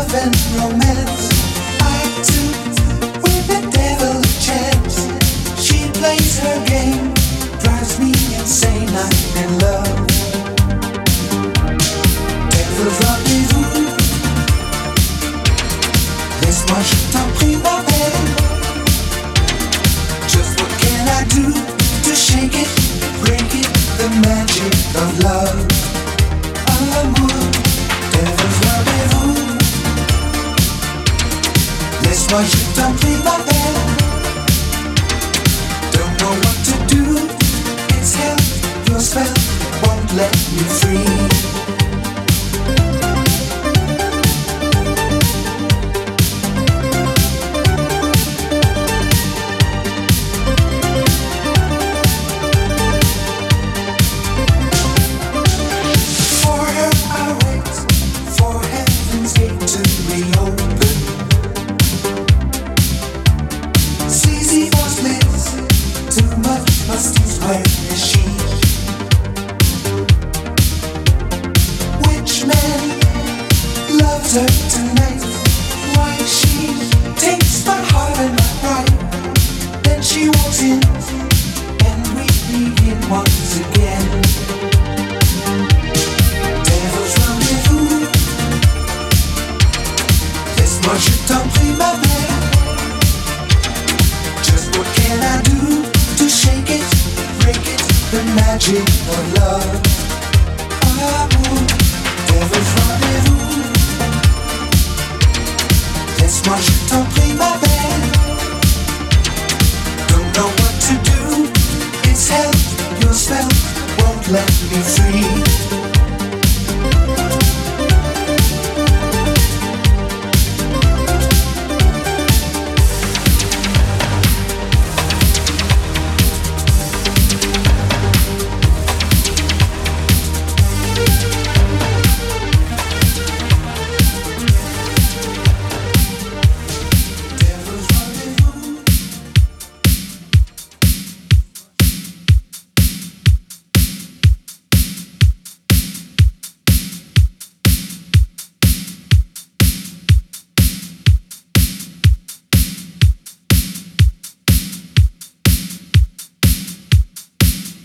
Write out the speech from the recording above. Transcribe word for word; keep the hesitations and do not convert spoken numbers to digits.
and romance. I too with the devil a chance. She plays her game, drives me insane. I'm in love. Devil's rendezvous. Laisse-moi, je t'en prie, ma belle. Just what can I do to shake it, break it, the magic of love. Amour, devil's rendezvous. Laisse-moi, je t'en prie, ma belle. Don't know what to do. It's hell, your spell won't let me free. Her tonight, why she takes my heart and my pride. Then she walks in, and we begin once again. Devil's rendezvous. Laisse-moi, je t'en prie, ma belle. Just what can I do to shake it, break it, the magic of love?